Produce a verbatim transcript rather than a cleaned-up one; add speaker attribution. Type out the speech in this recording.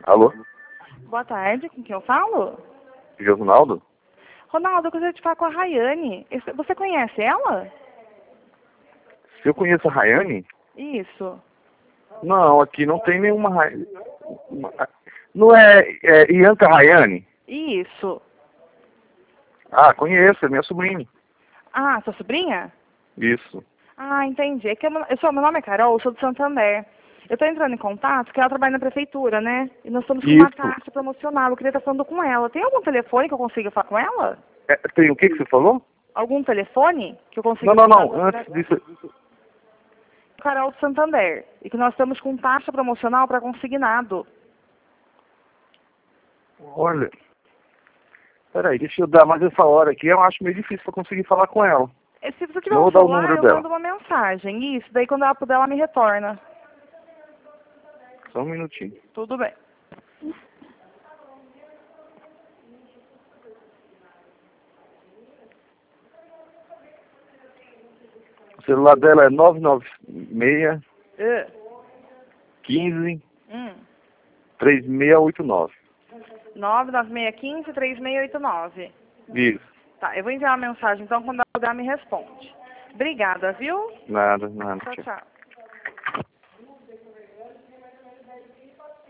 Speaker 1: Alô?
Speaker 2: Boa tarde, com quem eu falo?
Speaker 1: Ronaldo?
Speaker 2: Ronaldo, eu gostaria de falar com a Rayane. Esse- Você conhece ela?
Speaker 1: Se eu conheço a Rayane?
Speaker 2: Isso.
Speaker 1: Não, aqui não tem nenhuma Rayane. Não é, é Ianca Rayane?
Speaker 2: Isso.
Speaker 1: Ah, conheço, é minha sobrinha.
Speaker 2: Ah, sua sobrinha?
Speaker 1: Isso.
Speaker 2: Ah, entendi. É que eu, eu sou, meu nome é Carol, eu sou do Santander. Eu estou entrando em contato, porque ela trabalha na prefeitura, né? E nós estamos com uma
Speaker 1: Isso.
Speaker 2: taxa promocional. Eu queria estar falando com ela. Tem algum telefone que eu consiga falar com ela?
Speaker 1: É, tem o que que você falou?
Speaker 2: Algum telefone que eu consiga
Speaker 1: Não, não,
Speaker 2: falar
Speaker 1: não.
Speaker 2: com
Speaker 1: Antes disso...
Speaker 2: Carol do Santander. E que nós estamos com taxa promocional para consignado.
Speaker 1: Olha... Peraí, deixa eu dar mais essa hora aqui. Eu acho meio difícil pra conseguir falar com ela.
Speaker 2: E se você tiver
Speaker 1: Vou
Speaker 2: um
Speaker 1: dar o
Speaker 2: celular,
Speaker 1: número
Speaker 2: eu
Speaker 1: dela.
Speaker 2: mando uma mensagem. Isso, daí quando ela puder, ela me retorna.
Speaker 1: Só um minutinho.
Speaker 2: Tudo bem.
Speaker 1: O celular dela é nove nove seis,
Speaker 2: Uh,
Speaker 1: quinze,
Speaker 2: hum.
Speaker 1: três seis oito nove.
Speaker 2: nove nove seis um cinco, três seis oito nove.
Speaker 1: Isso.
Speaker 2: Tá, eu vou enviar uma mensagem, então quando ela puder, ela me responde. Obrigada, viu?
Speaker 1: Nada, nada.
Speaker 2: Tchau,
Speaker 1: Tchau.
Speaker 2: tchau.